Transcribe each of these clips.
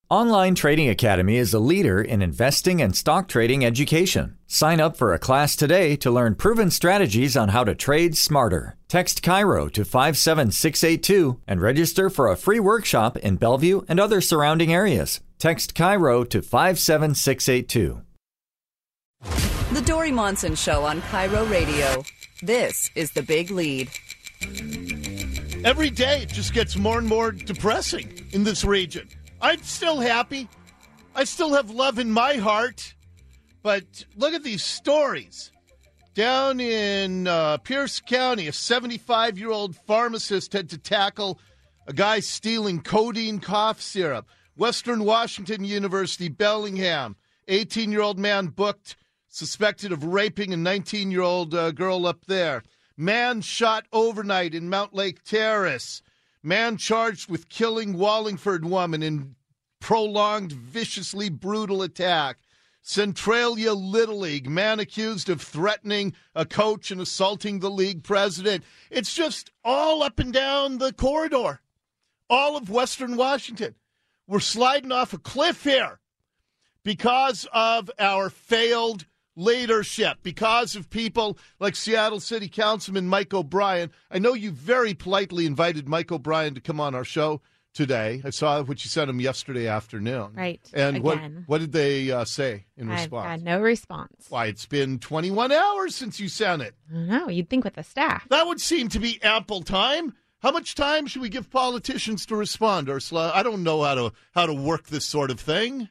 Online Trading Academy is a leader in investing and stock trading education. Sign up for a class today to learn proven strategies on how to trade smarter. Text Cairo to 57682 and register for a free workshop in Bellevue and other surrounding areas. Text Cairo to 57682. The Dory Monson Show on Cairo Radio. This is The Big Lead. Every day it just gets more and more depressing in this region. I'm still happy. I still have love in my heart. But look at these stories. Down in Pierce County, a 75-year-old pharmacist had to tackle a guy stealing codeine cough syrup. Western Washington University, Bellingham, 18-year-old man booked, suspected of raping a 19-year-old girl up there. Man shot overnight in Mount Lake Terrace. Man charged with killing Wallingford woman in prolonged, viciously brutal attack. Centralia Little League, man accused of threatening a coach and assaulting the league president. It's just all up and down the corridor. All of Western Washington. We're sliding off a cliff here because of our failed leadership, because of people like Seattle City Councilman Mike O'Brien. I know you very politely invited Mike O'Brien to come on our show today. I saw what you sent him yesterday afternoon. Right. And again. what did they say in response? I've had no response. Why, it's been 21 hours since you sent it. I don't know. You'd think with the staff. That would seem to be ample time. How much time should we give politicians to respond, Ursula? I don't know how to work this sort of thing.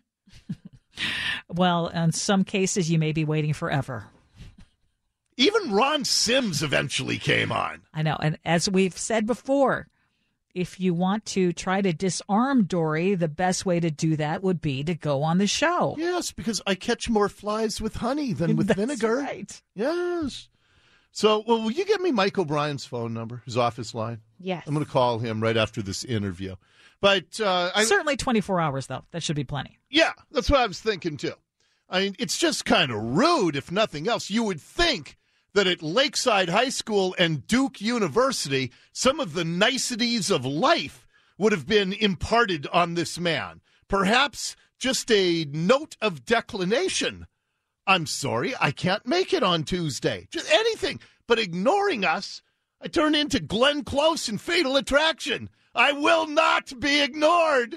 Well, in some cases, you may be waiting forever. Even Ron Sims eventually came on. I know. And as we've said before, if you want to try to disarm Dory, the best way to do that would be to go on the show. Yes, because I catch more flies with honey than with That's vinegar. Right. Yes. So, will you give me Mike O'Brien's phone number, his office line? Yes. I'm going to call him right after this interview. But certainly 24 hours, though. That should be plenty. Yeah, that's what I was thinking, too. I mean, it's just kind of rude, if nothing else. You would think that at Lakeside High School and Duke University, some of the niceties of life would have been imparted on this man. Perhaps just a note of declination. I'm sorry, I can't make it on Tuesday. Just anything. But ignoring us, I turn into Glenn Close in Fatal Attraction. I will not be ignored.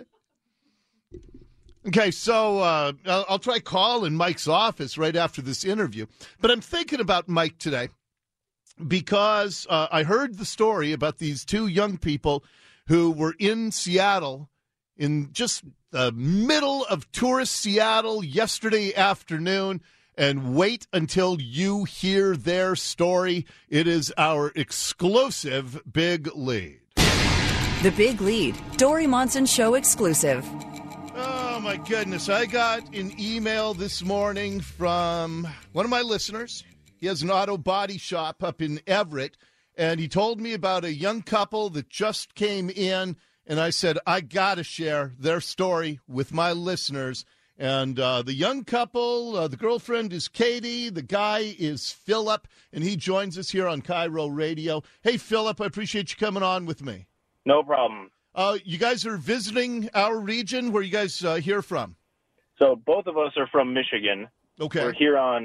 Okay, so I'll try calling Mike's office right after this interview. But I'm thinking about Mike today because I heard the story about these two young people who were in Seattle in just the middle of tourist Seattle yesterday afternoon. And wait until you hear their story. It is our exclusive Big Lead. The Big Lead, Dory Monson Show exclusive. Oh, my goodness. I got an email this morning from one of my listeners. He has an auto body shop up in Everett, and he told me about a young couple that just came in, and I said, I got to share their story with my listeners. And the young couple, the girlfriend is Katie, the guy is Philip, and he joins us here on Cairo Radio. Hey, Philip, I appreciate you coming on with me. No problem. You guys are visiting our region. Where are you guys here from? So both of us are from Michigan. Okay. We're here on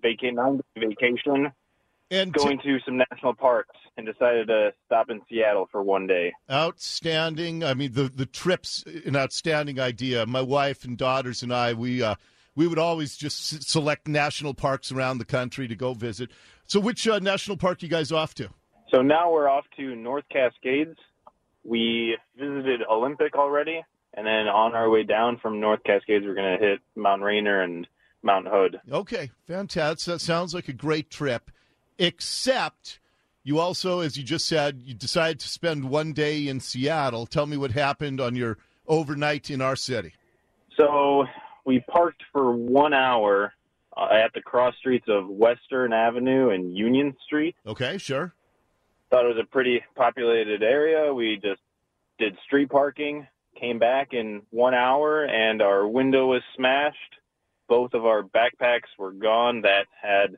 vacation and going to some national parks and decided to stop in Seattle for one day. Outstanding. I mean, the trip's an outstanding idea. My wife and daughters and I, we would always just select national parks around the country to go visit. So which national park you guys off to? So now we're off to North Cascades. We visited Olympic already, and then on our way down from North Cascades, we're going to hit Mount Rainier and Mount Hood. Okay, fantastic. That sounds like a great trip, except you also, as you just said, you decided to spend one day in Seattle. Tell me what happened on your overnight in our city. So we parked for 1 hour at the cross streets of Western Avenue and Union Street. Okay, sure. Thought it was a pretty populated area. We just did street parking, came back in 1 hour, and our window was smashed. Both of our backpacks were gone that had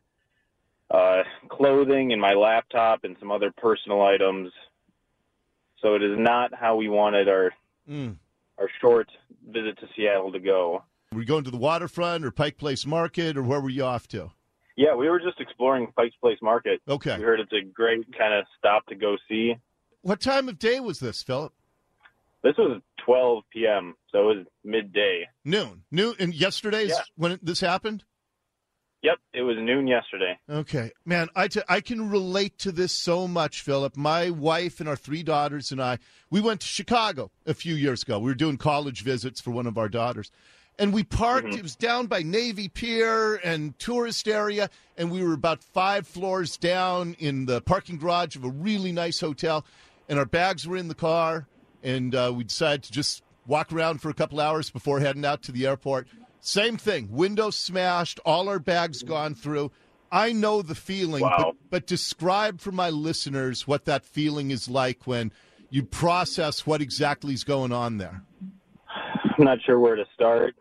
clothing and my laptop and some other personal items. So it is not how we wanted our short visit to Seattle to go. Were you going to the waterfront or Pike Place Market, or where were you off to? Yeah, we were just exploring Pike's Place Market. Okay. We heard it's a great kind of stop to go see. What time of day was this, Philip? This was 12 p.m., so it was midday. Noon. And yesterday's when this happened? Yep, it was noon yesterday. Okay. Man, I can relate to this so much, Philip. My wife and our 3 daughters and I, we went to Chicago a few years ago. We were doing college visits for one of our daughters. And we parked, It was down by Navy Pier and tourist area, and we were about 5 floors down in the parking garage of a really nice hotel, and our bags were in the car, and we decided to just walk around for a couple hours before heading out to the airport. Same thing, windows smashed, all our bags gone through. I know the feeling, wow. but describe for my listeners what that feeling is like when you process what exactly is going on there. I'm not sure where to start.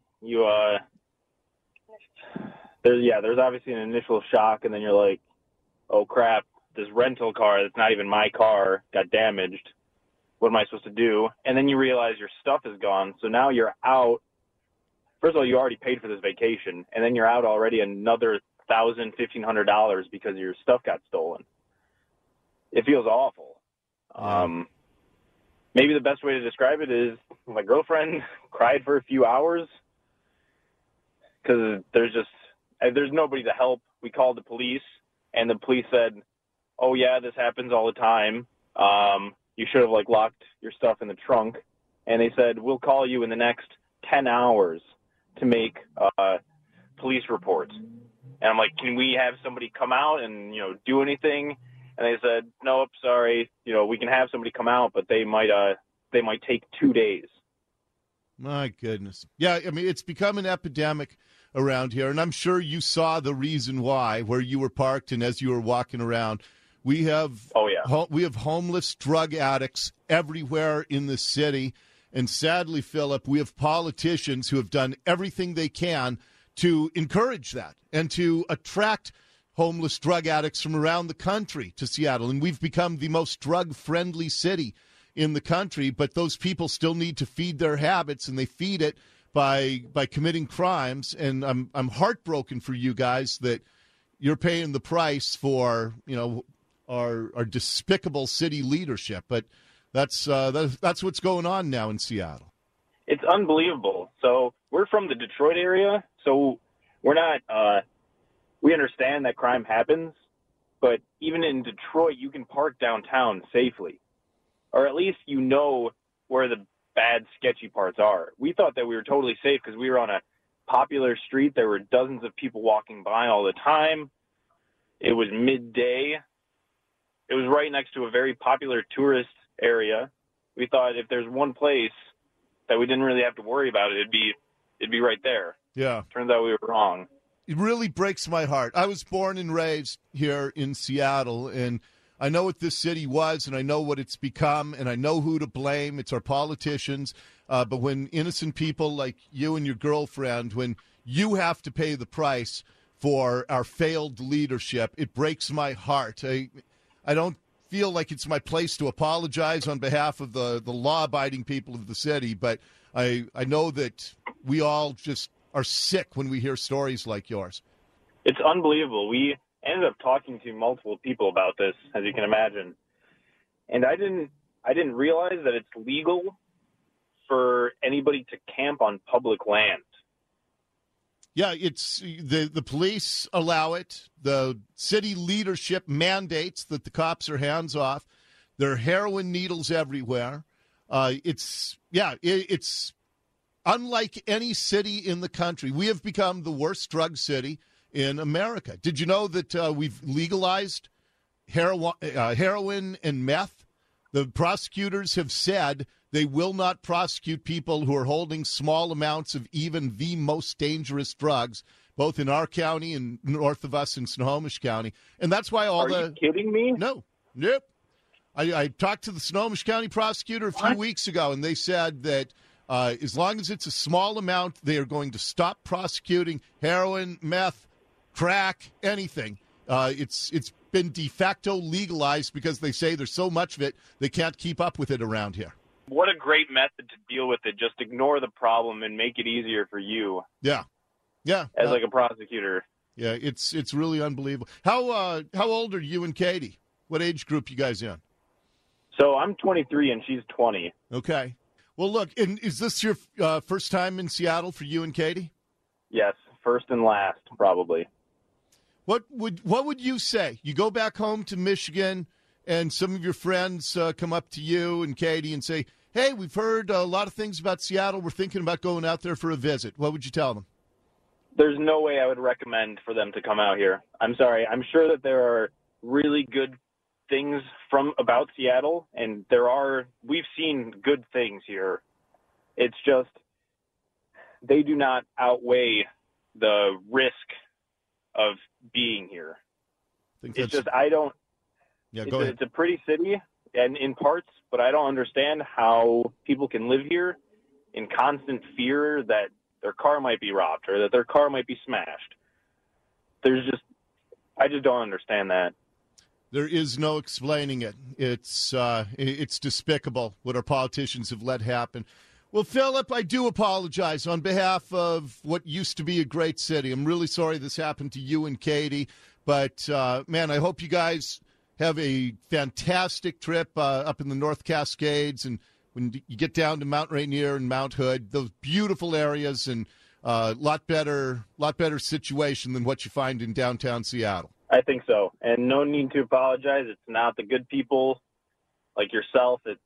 There's obviously an initial shock, and then you're like, oh crap, this rental car that's not even my car got damaged. What am I supposed to do? And then you realize your stuff is gone, so now you're out. First of all, you already paid for this vacation, and then you're out already another $1,000, $1,500 because your stuff got stolen. It feels awful. Maybe the best way to describe it is my girlfriend cried for a few hours because there's nobody to help. We called the police, and the police said, oh, yeah, this happens all the time. You should have, locked your stuff in the trunk. And they said, we'll call you in the next 10 hours to make police reports. And I'm like, can we have somebody come out and, do anything? And they said, nope, sorry. We can have somebody come out, but they might take 2 days. My goodness. Yeah, I mean, it's become an epidemic around here, and I'm sure you saw the reason why, where you were parked and as you were walking around. We have we have homeless drug addicts everywhere in the city, and sadly, Philip, we have politicians who have done everything they can to encourage that and to attract homeless drug addicts from around the country to Seattle, and we've become the most drug-friendly city in the country, but those people still need to feed their habits, and they feed it by committing crimes. And I'm heartbroken for you guys that you're paying the price for our despicable city leadership. But that's what's going on now in Seattle. It's unbelievable. So we're from the Detroit area, so we're not. We understand that crime happens, but even in Detroit, you can park downtown safely, or at least where the bad, sketchy parts are. We thought that we were totally safe because we were on a popular street. There were dozens of people walking by all the time. It was midday. It was right next to a very popular tourist area. We thought if there's one place that we didn't really have to worry about it, it'd be right there. Yeah. Turns out we were wrong. It really breaks my heart. I was born and raised here in Seattle, and I know what this city was, and I know what it's become, and I know who to blame. It's our politicians. But when innocent people like you and your girlfriend, when you have to pay the price for our failed leadership, it breaks my heart. I don't feel like it's my place to apologize on behalf of the law-abiding people of the city, but I know that we all just are sick when we hear stories like yours. It's unbelievable. We ended up talking to multiple people about this, as you can imagine. And I didn't realize that it's legal for anybody to camp on public land. Yeah, it's the police allow it. The city leadership mandates that the cops are hands off. There are heroin needles everywhere. It's unlike any city in the country. We have become the worst drug city in America. Did you know that we've legalized heroin and meth? The prosecutors have said they will not prosecute people who are holding small amounts of even the most dangerous drugs, both in our county and north of us in Snohomish County. And that's why Are you kidding me? No. Nope. I talked to the Snohomish County prosecutor a few weeks ago, and they said that as long as it's a small amount, they are going to stop prosecuting heroin, meth, crack, anything. It's been de facto legalized because they say there's so much of it, they can't keep up with it around here. what a great method to deal with it. Just ignore the problem and make it easier for you. Yeah. As like a prosecutor. Yeah, it's really unbelievable. How old are you and Katie? What age group you guys in? So I'm 23 and she's 20. Okay. Well, look, and is this your first time in Seattle for you and Katie? Yes, first and last, probably. What would you say? You go back home to Michigan, and some of your friends come up to you and Katie and say, "Hey, we've heard a lot of things about Seattle. We're thinking about going out there for a visit." What would you tell them? There's no way I would recommend for them to come out here. I'm sorry. I'm sure that there are really good things about Seattle, and we've seen good things here. It's just they do not outweigh the risk of being here. It's just it's a pretty city and in parts, but I don't understand how people can live here in constant fear that their car might be robbed or that their car might be smashed. I just don't understand that. There is no explaining it. It's despicable what our politicians have let happen. Well, Philip, I do apologize on behalf of what used to be a great city. I'm really sorry this happened to you and Katie. But, man, I hope you guys have a fantastic trip up in the North Cascades. And when you get down to Mount Rainier and Mount Hood, those beautiful areas and lot better situation than what you find in downtown Seattle. I think so. And no need to apologize. It's not the good people like yourself. It's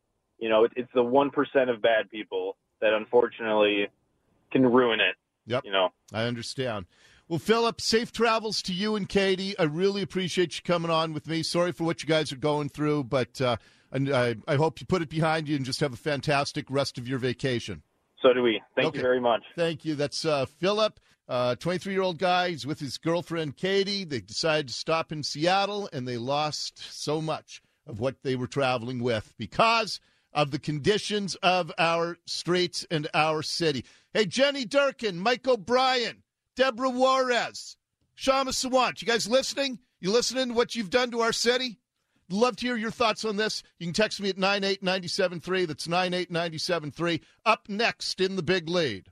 the 1% of bad people that unfortunately can ruin it. Yep. I understand. Well, Philip, safe travels to you and Katie. I really appreciate you coming on with me. Sorry for what you guys are going through, but I hope you put it behind you and just have a fantastic rest of your vacation. So do we. Thank you very much. Thank you. That's Philip, 23-year-old guy. He's with his girlfriend, Katie. They decided to stop in Seattle, and they lost so much of what they were traveling with because of the conditions of our streets and our city. Hey, Jenny Durkin, Mike O'Brien, Deborah Juarez, Shama Sawant, you guys listening? You listening to what you've done to our city? Love to hear your thoughts on this. You can text me at 98973. That's 98973. Up next in The Big Lead.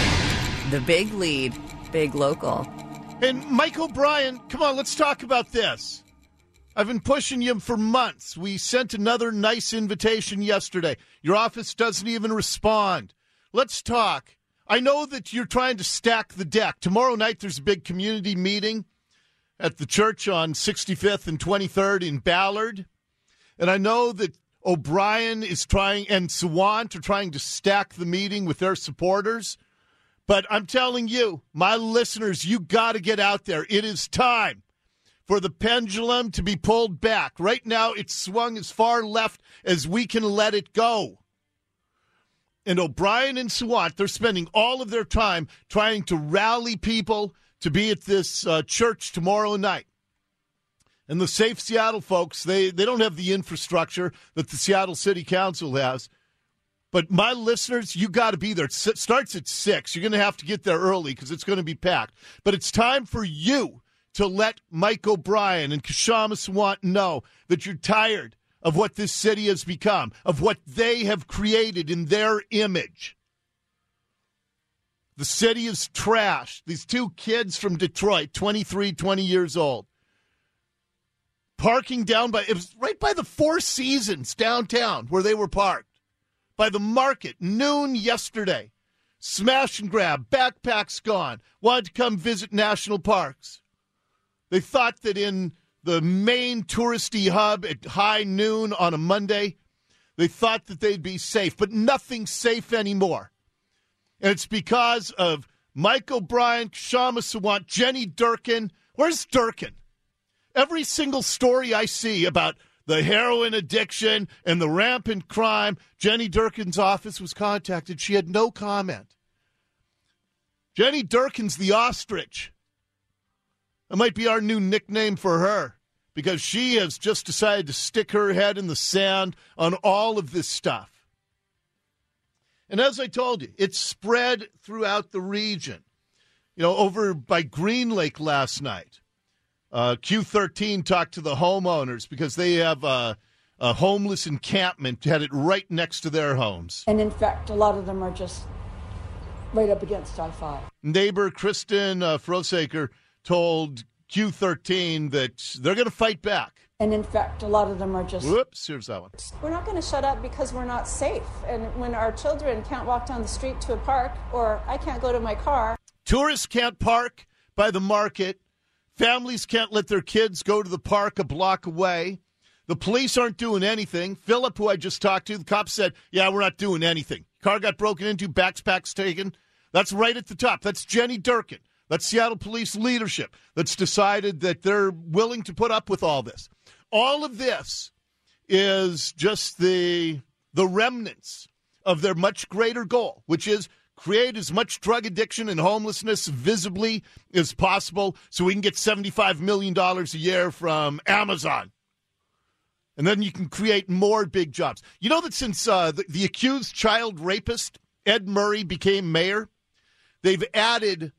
The Big Lead, Big Local. And Mike O'Brien, come on, let's talk about this. I've been pushing you for months. We sent another nice invitation yesterday. Your office doesn't even respond. Let's talk. I know that you're trying to stack the deck. Tomorrow night there's a big community meeting at the church on 65th and 23rd in Ballard. And I know that O'Brien is trying and Sawant are trying to stack the meeting with their supporters. But I'm telling you, my listeners, you got to get out there. It is time for the pendulum to be pulled back. Right now, it's swung as far left as we can let it go. And O'Brien and Sawant, they're spending all of their time trying to rally people to be at this church tomorrow night. And the Safe Seattle folks, they don't have the infrastructure that the Seattle City Council has. But my listeners, you got to be there. It starts at 6. You're going to have to get there early because it's going to be packed. But it's time for you to let Mike O'Brien and Kshama Sawant know that you're tired of what this city has become, of what they have created in their image. The city is trashed. These two kids from Detroit, 23, 20 years old, parking it was right by the Four Seasons downtown where they were parked, by the market, noon yesterday. Smash and grab, backpacks gone, wanted to come visit national parks. They thought that in the main touristy hub at high noon on a Monday, they thought that they'd be safe, but nothing's safe anymore. And it's because of Mike O'Brien, Kshama Sawant, Jenny Durkin. Where's Durkin? Every single story I see about the heroin addiction and the rampant crime, Jenny Durkin's office was contacted. She had no comment. Jenny Durkin's the ostrich. That might be our new nickname for her because she has just decided to stick her head in the sand on all of this stuff. And as I told you, it's spread throughout the region. Over by Green Lake last night, Q13 talked to the homeowners because they have a a homeless encampment, had it right next to their homes. And in fact, a lot of them are just right up against I-5. Neighbor Kristen Frosaker told Q13 that they're going to fight back. And in fact, a lot of them are just... Whoops, here's that one. We're not going to shut up because we're not safe. And when our children can't walk down the street to a park, or I can't go to my car. Tourists can't park by the market. Families can't let their kids go to the park a block away. The police aren't doing anything. Philip, who I just talked to, the cop said, yeah, we're not doing anything. Car got broken into, backpacks taken. That's right at the top. That's Jenny Durkin. That's Seattle police leadership that's decided that they're willing to put up with all this. All of this is just the remnants of their much greater goal, which is create as much drug addiction and homelessness visibly as possible so we can get $75 million a year from Amazon. And then you can create more big jobs. You know that since the accused child rapist, Ed Murray, became mayor, they've added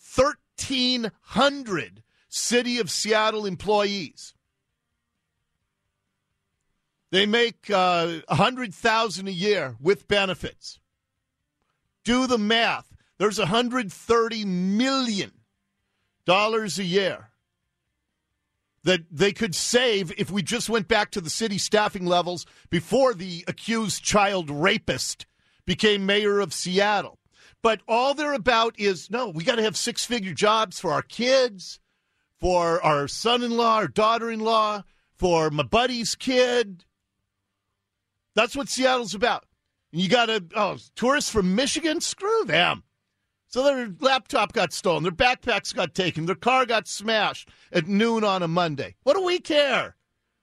1,300 City of Seattle employees. They make $100,000 a year with benefits. Do the math. There's $130 million a year that they could save if we just went back to the city staffing levels before the accused child rapist became mayor of Seattle. But all they're about is, no, we got to have six-figure jobs for our kids, for our son-in-law or daughter-in-law, for my buddy's kid. That's what Seattle's about. And you got tourists from Michigan? Screw them. So their laptop got stolen, their backpacks got taken, their car got smashed at noon on a Monday. What do we care?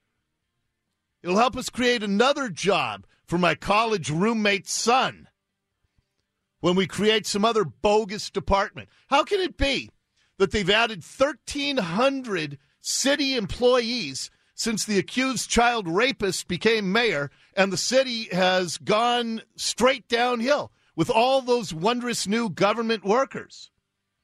It'll help us create another job for my college roommate's son when we create some other bogus department. How can it be that they've added 1,300 city employees since the accused child rapist became mayor, and the city has gone straight downhill with all those wondrous new government workers?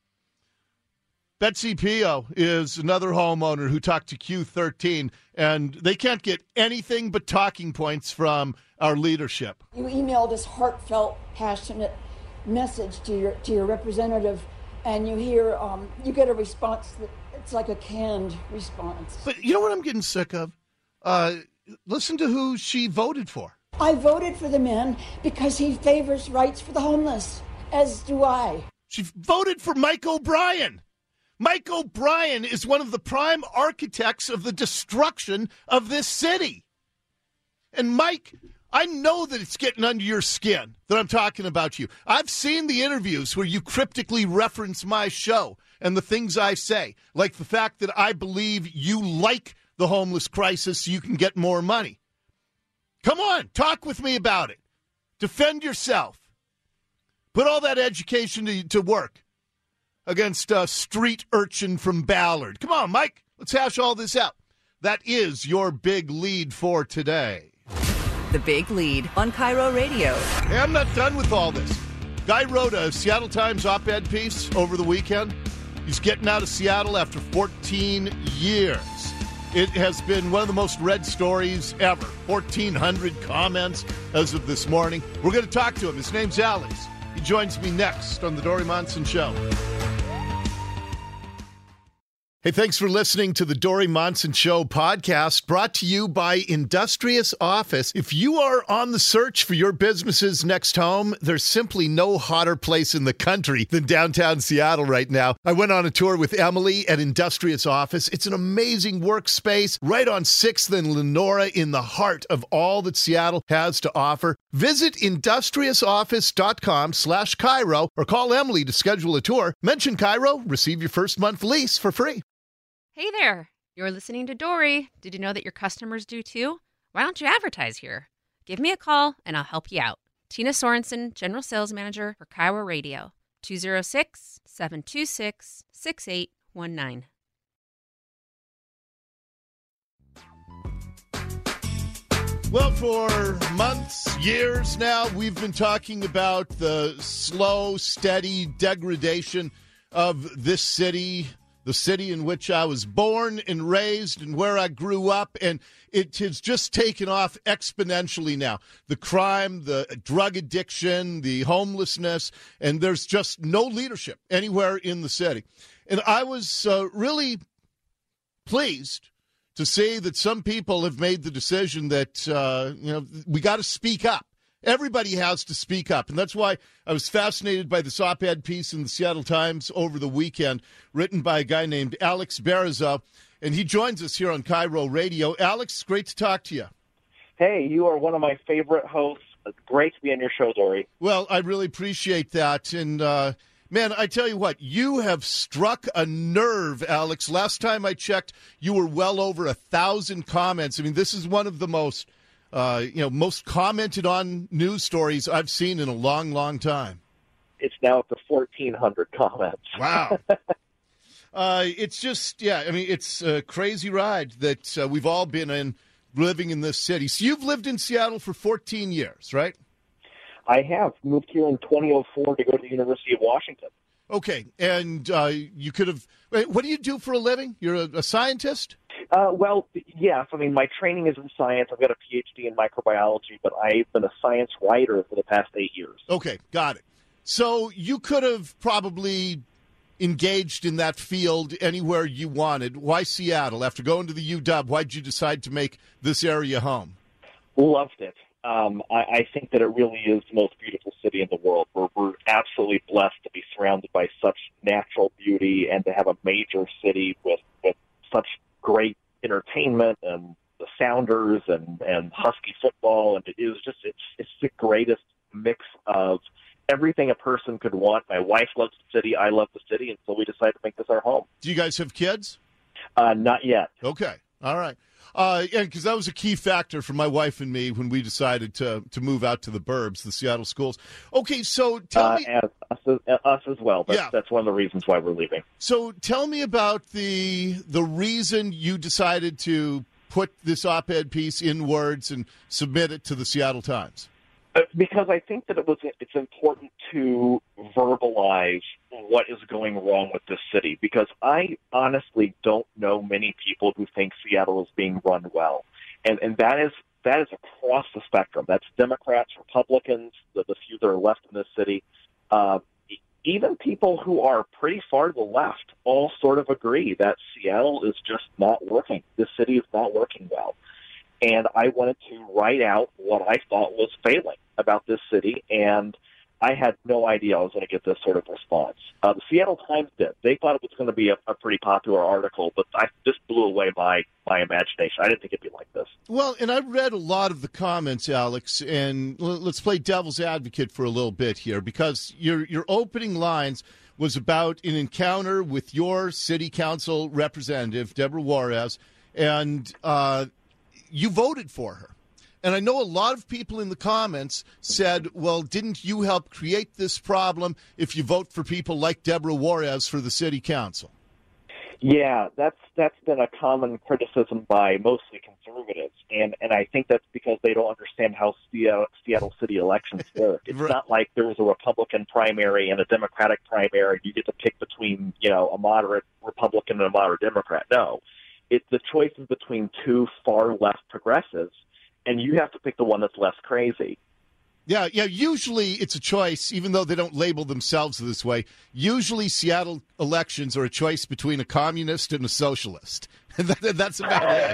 Betsy Pio is another homeowner who talked to Q13, and they can't get anything but talking points from our leadership. You emailed this heartfelt, passionate message to your representative, and you get a response that it's like a canned response. But you know what I'm getting sick of? Listen to who she voted for. I voted for the man because he favors rights for the homeless, as do I. She voted for Mike O'Brien. Mike O'Brien is one of the prime architects of the destruction of this city. And Mike, I know that it's getting under your skin that I'm talking about you. I've seen the interviews where you cryptically reference my show and the things I say, like the fact that I believe you like the homeless crisis so you can get more money. Come on, talk with me about it. Defend yourself. Put all that education to work against a street urchin from Ballard. Come on, Mike, let's hash all this out. That is your big lead for today. The Big Lead on Cairo Radio. Hey, I'm not done with all this. Guy wrote a Seattle Times op-ed piece over the weekend. He's getting out of Seattle after 14 years. It has been one of the most read stories ever. 1,400 comments as of this morning. We're going to talk to him. His name's Alex. He joins me next on The Dory Monson Show. Hey, thanks for listening to the Dory Monson Show podcast, brought to you by Industrious Office. If you are on the search for your business's next home, there's simply no hotter place in the country than downtown Seattle right now. I went on a tour with Emily at Industrious Office. It's an amazing workspace right on 6th and Lenora in the heart of all that Seattle has to offer. Visit industriousoffice.com/Cairo or call Emily to schedule a tour. Mention Cairo, receive your first month lease for free. Hey there, you're listening to Dory. Did you know that your customers do too? Why don't you advertise here? Give me a call and I'll help you out. Tina Sorensen, General Sales Manager for Cairo Radio, 206-726-6819. Well, for months, years now, we've been talking about the slow, steady degradation of this city, the city in which I was born and raised and where I grew up, and it has just taken off exponentially now. The crime, the drug addiction, the homelessness, and there's just no leadership anywhere in the city. And I was really pleased to see that some people have made the decision that, we got to speak up. Everybody has to speak up, and that's why I was fascinated by this op-ed piece in the Seattle Times over the weekend, written by a guy named Alex Barizo, and he joins us here on Cairo Radio. Alex, great to talk to you. Hey, you are one of my favorite hosts. It's great to be on your show, Dory. Well, I really appreciate that, and man, I tell you what, you have struck a nerve, Alex. Last time I checked, you were well over 1,000 comments. I mean, this is one of the most commented on news stories I've seen in a long, long time. It's now up to 1,400 comments. Wow. It's just, it's a crazy ride that we've all been in living in this city. So you've lived in Seattle for 14 years, right? I have moved here in 2004 to go to the University of Washington. Okay, and you could have. What do you do for a living? You're a scientist? Well, yes. I mean, my training is in science. I've got a PhD in microbiology, but I've been a science writer for the past 8 years. Okay, got it. So you could have probably engaged in that field anywhere you wanted. Why Seattle? After going to the UW, why did you decide to make this area home? Loved it. I think that it really is the most beautiful city in the world. We're absolutely blessed to be surrounded by such natural beauty and to have a major city with such great entertainment and the Sounders and Husky football. And it's the greatest mix of everything a person could want. My wife loves the city. I love the city. And so we decided to make this our home. Do you guys have kids? Not yet. Okay. All right. Because that was a key factor for my wife and me when we decided to move out to the burbs, the Seattle schools. Okay, so tell me... Us as well. That's one of the reasons why we're leaving. So tell me about the reason you decided to put this op-ed piece in words and submit it to the Seattle Times. Because I think that it's important to verbalize what is going wrong with this city, because I honestly don't know many people who think Seattle is being run well. And that is across the spectrum. That's Democrats, Republicans, the few that are left in this city. Even people who are pretty far to the left all sort of agree that Seattle is just not working. This city is not working well. And I wanted to write out what I thought was failing about this city, and I had no idea I was going to get this sort of response. The Seattle Times did. They thought it was going to be a pretty popular article, but this blew away my imagination. I didn't think it'd be like this. Well, and I read a lot of the comments, Alex, and let's play devil's advocate for a little bit here, because your opening lines was about an encounter with your city council representative, Deborah Juarez, and you voted for her. And I know a lot of people in the comments said, well, didn't you help create this problem if you vote for people like Deborah Juarez for the city council? Yeah, that's been a common criticism by mostly conservatives. And I think that's because they don't understand how Seattle city elections work. It's Right. not like there was a Republican primary and a Democratic primary. You get to pick between, a moderate Republican and a moderate Democrat. No. The choice is between two far left progressives, and you have to pick the one that's less crazy. Yeah. Usually it's a choice, even though they don't label themselves this way. Usually Seattle elections are a choice between a communist and a socialist. That's about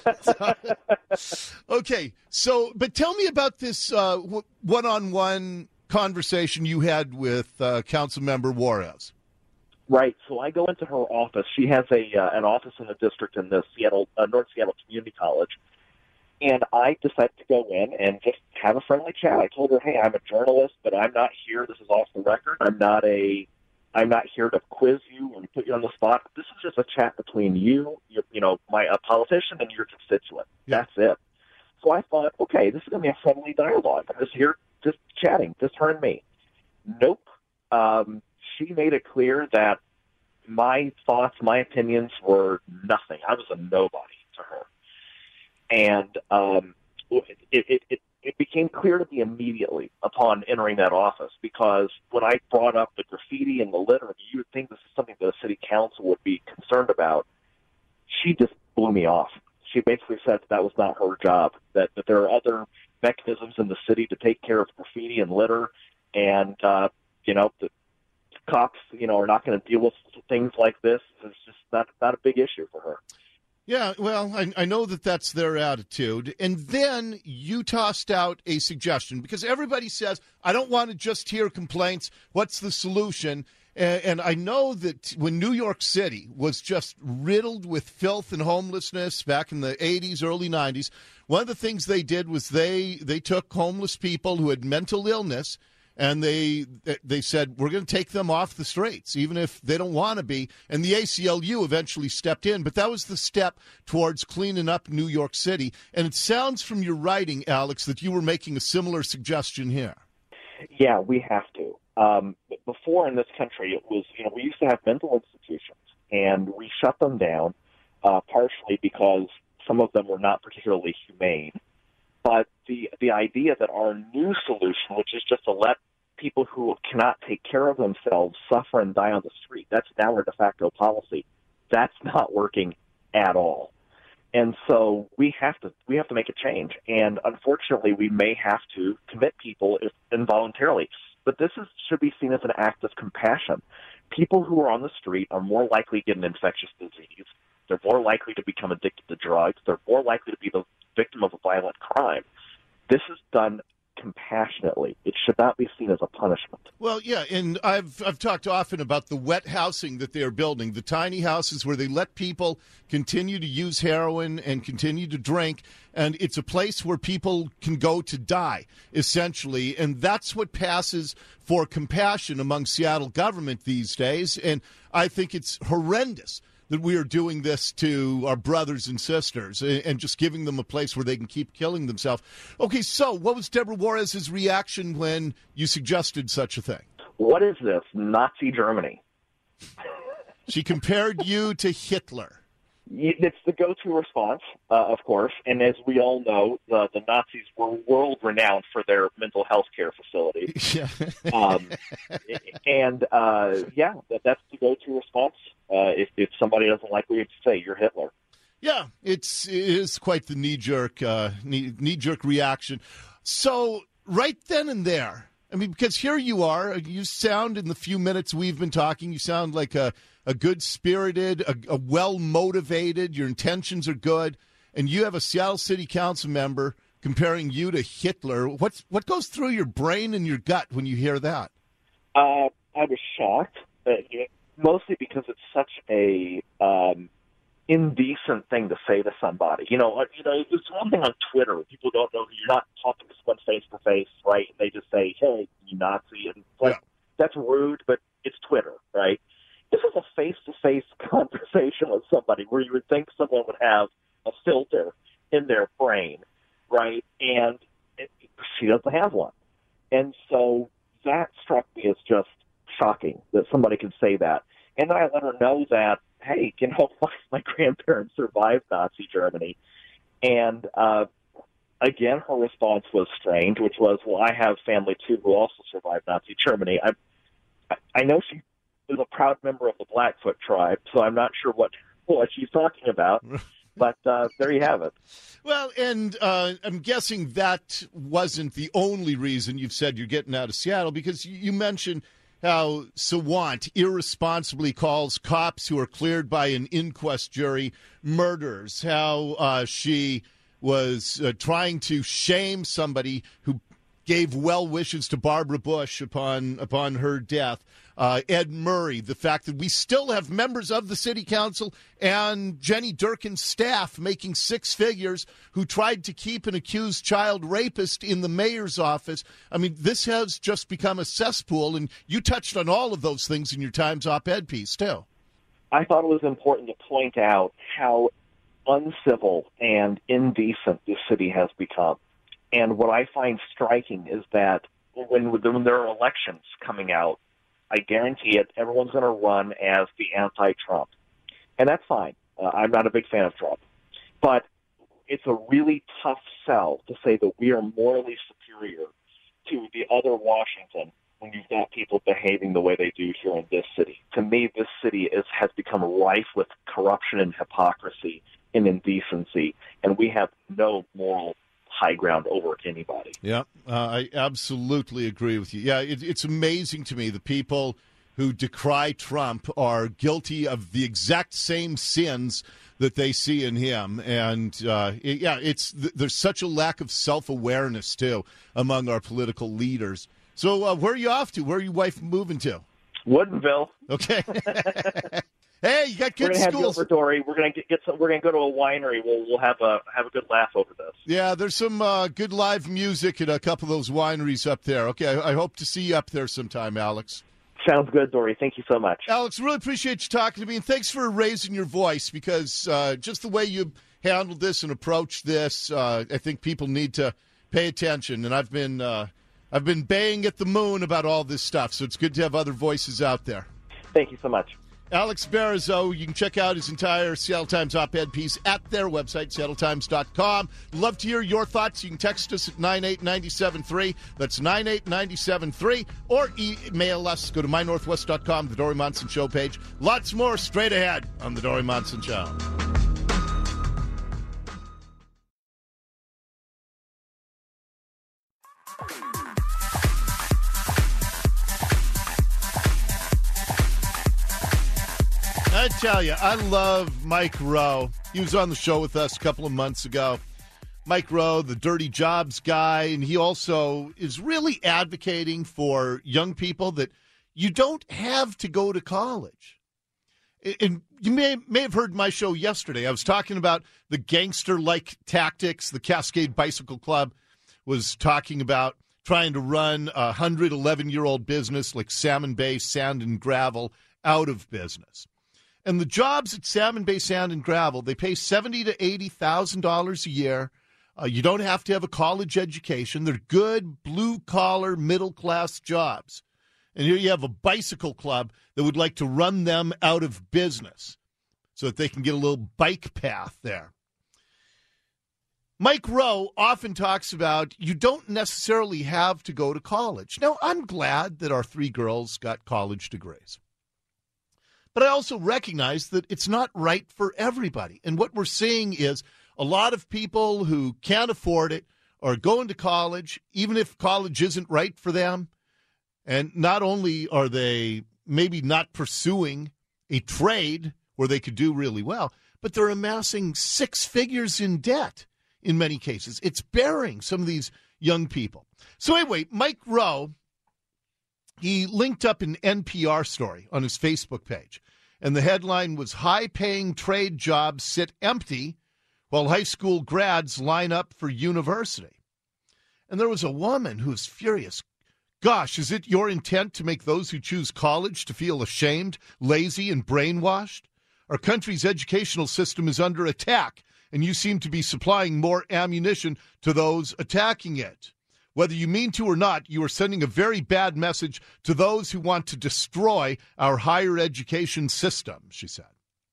it. Okay. So, but tell me about this one-on-one conversation you had with Councilmember Juarez. Right. So I go into her office. She has an office in the district in the North Seattle Community College. And I decided to go in and just have a friendly chat. I told her, hey, I'm a journalist, but I'm not here. This is off the record. I'm not here to quiz you or put you on the spot. This is just a chat between you, a politician, and your constituent. Yeah. That's it. So I thought, okay, this is going to be a friendly dialogue. I'm just here, just chatting, just her and me. Nope. She made it clear that my thoughts, my opinions were nothing. I was a nobody to her. And it became clear to me immediately upon entering that office, because when I brought up the graffiti and the litter, you would think this is something that a city council would be concerned about. She just blew me off. She basically said that was not her job, that there are other mechanisms in the city to take care of graffiti and litter, and, the cops, are not going to deal with things like this. It's just not a big issue for her. Yeah, well, I know that that's their attitude. And then you tossed out a suggestion, because everybody says, I don't want to just hear complaints. What's the solution? And I know that when New York City was just riddled with filth and homelessness back in the 80s, early 90s, one of the things they did was they took homeless people who had mental illness, and they said, we're going to take them off the streets, even if they don't want to be. And the ACLU eventually stepped in. But that was the step towards cleaning up New York City. And it sounds from your writing, Alex, that you were making a similar suggestion here. Yeah, we have to. Before in this country, it was, we used to have mental institutions, and we shut them down, partially because some of them were not particularly humane. But the idea that our new solution, which is just to let people who cannot take care of themselves suffer and die on the street, that's now our de facto policy. That's not working at all. And so we have to make a change. And unfortunately, we may have to commit people involuntarily. But this should be seen as an act of compassion. People who are on the street are more likely to get an infectious disease. They're more likely to become addicted to drugs. They're more likely to be the victim of a violent crime. This is done compassionately. It should not be seen as a punishment. Well, yeah, and I've talked often about the wet housing that they are building, the tiny houses where they let people continue to use heroin and continue to drink, and it's a place where people can go to die, essentially, and that's what passes for compassion among Seattle government these days, and I think it's horrendous that we are doing this to our brothers and sisters and just giving them a place where they can keep killing themselves. Okay, so what was Deborah Juarez's reaction when you suggested such a thing? What is this, Nazi Germany? She compared you to Hitler. It's the go-to response, of course, and as we all know, the Nazis were world-renowned for their mental health care facilities. Yeah. That's the go-to response. If somebody doesn't like what you have to say, you're Hitler. Yeah, it is quite the knee-jerk reaction. So right then and there, I mean, because here you are, you sound in the few minutes we've been talking, you sound like a good-spirited, a well-motivated, your intentions are good, and you have a Seattle City Council member comparing you to Hitler. What goes through your brain and your gut when you hear that? I was shocked, mostly because it's such a indecent thing to say to somebody. It's one thing on Twitter. People don't know who you're not talking to someone face to face, right? They just say, "Hey, you Nazi," and that's rude, but it's Twitter, right? This is a face-to-face conversation with somebody where you would think someone would have a filter in their brain, right? And she doesn't have one. And so that struck me as just shocking that somebody could say that. And then I let her know that, hey, my grandparents survived Nazi Germany. And again, her response was strange, which was, well, I have family, too, who also survived Nazi Germany. I know she is a proud member of the Blackfoot tribe, so I'm not sure what she's talking about. But there you have it. Well, and I'm guessing that wasn't the only reason you've said you're getting out of Seattle, because you mentioned how Sawant irresponsibly calls cops who are cleared by an inquest jury murderers, how she was trying to shame somebody who gave well wishes to Barbara Bush upon her death. Ed Murray, the fact that we still have members of the city council and Jenny Durkin's staff making six figures who tried to keep an accused child rapist in the mayor's office. I mean, this has just become a cesspool, and you touched on all of those things in your Times op-ed piece, too. I thought it was important to point out how uncivil and indecent this city has become. And what I find striking is that when there are elections coming out, I guarantee it, everyone's going to run as the anti-Trump. And that's fine. I'm not a big fan of Trump. But it's a really tough sell to say that we are morally superior to the other Washington when you've got people behaving the way they do here in this city. To me, this city has become rife with corruption and hypocrisy and indecency, and we have no moral high ground over anybody. Yeah, I absolutely agree with you. Yeah, it's amazing to me the people who decry Trump are guilty of the exact same sins that they see in him. And, there's such a lack of self-awareness, too, among our political leaders. So where are you off to? Where are your wife moving to? Woodinville. Okay. Hey, you got good schools. We're going to have you over, Dory. We're going to We're going to go to a winery. We'll have a good laugh over this. Yeah, there's some good live music at a couple of those wineries up there. Okay, I hope to see you up there sometime, Alex. Sounds good, Dory. Thank you so much. Alex, really appreciate you talking to me, and thanks for raising your voice, because just the way you handled this and approached this, I think people need to pay attention. And I've been baying at the moon about all this stuff, so it's good to have other voices out there. Thank you so much. Alex Barizo, you can check out his entire Seattle Times op-ed piece at their website, seattletimes.com. Love to hear your thoughts. You can text us at 98973. That's 98973. Or email us. Go to mynorthwest.com, the Dory Monson Show page. Lots more straight ahead on the Dory Monson Show. I tell you, I love Mike Rowe. He was on the show with us a couple of months ago. Mike Rowe, the dirty jobs guy, and he also is really advocating for young people that you don't have to go to college. And you may have heard my show yesterday. I was talking about the gangster-like tactics. The Cascade Bicycle Club was talking about trying to run a 111-year-old business like Salmon Bay Sand and Gravel out of business. And the jobs at Salmon Bay Sand and Gravel, they pay $70,000 to $80,000 a year. You don't have to have a college education. They're good, blue-collar, middle-class jobs. And here you have a bicycle club that would like to run them out of business so that they can get a little bike path there. Mike Rowe often talks about you don't necessarily have to go to college. Now, I'm glad that our three girls got college degrees. But I also recognize that it's not right for everybody. And what we're seeing is a lot of people who can't afford it are going to college, even if college isn't right for them. And not only are they maybe not pursuing a trade where they could do really well, but they're amassing six figures in debt in many cases. It's bearing some of these young people. So anyway, Mike Rowe, he linked up an NPR story on his Facebook page, and the headline was, "High-paying trade jobs sit empty while high school grads line up for university." And there was a woman who was furious. "Gosh, is it your intent to make those who choose college to feel ashamed, lazy, and brainwashed? Our country's educational system is under attack, and you seem to be supplying more ammunition to those attacking it. Whether you mean to or not, you are sending a very bad message to those who want to destroy our higher education system," she said.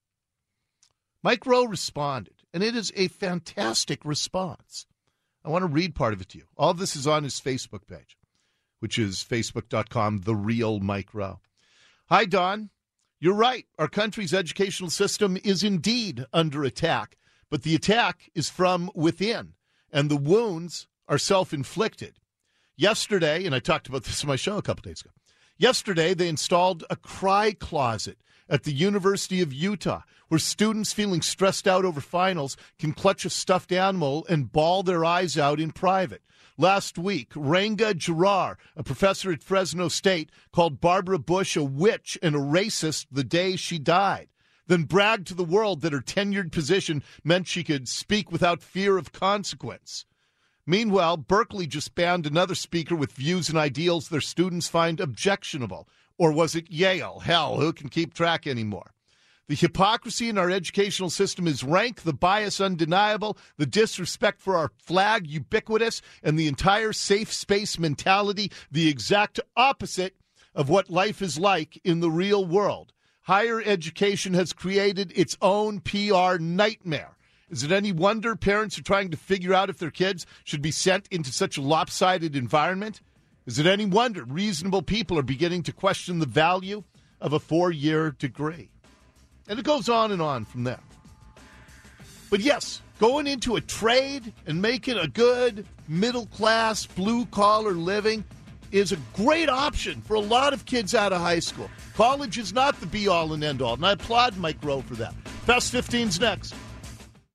Mike Rowe responded, and it is a fantastic response. I want to read part of it to you. All of this is on his Facebook page, which is facebook.com, The Real Mike Rowe. "Hi, Don. You're right. Our country's educational system is indeed under attack, but the attack is from within, and the wounds are self-inflicted. Yesterday," and I talked about this in my show a couple days ago, "yesterday they installed a cry closet at the University of Utah where students feeling stressed out over finals can clutch a stuffed animal and bawl their eyes out in private. Last week, Ranga Girar, a professor at Fresno State, called Barbara Bush a witch and a racist the day she died, then bragged to the world that her tenured position meant she could speak without fear of consequence. Meanwhile, Berkeley just banned another speaker with views and ideals their students find objectionable. Or was it Yale? Hell, who can keep track anymore? The hypocrisy in our educational system is rank, the bias undeniable, the disrespect for our flag ubiquitous, and the entire safe space mentality the exact opposite of what life is like in the real world. Higher education has created its own PR nightmare, Is it any wonder parents are trying to figure out if their kids should be sent into such a lopsided environment? Is it any wonder reasonable people are beginning to question the value of a 4-year degree? And it goes on and on from there. But yes, going into a trade and making a good middle-class, blue-collar living is a great option for a lot of kids out of high school. College is not the be-all and end-all, and I applaud Mike Rowe for that. Fast 15's next.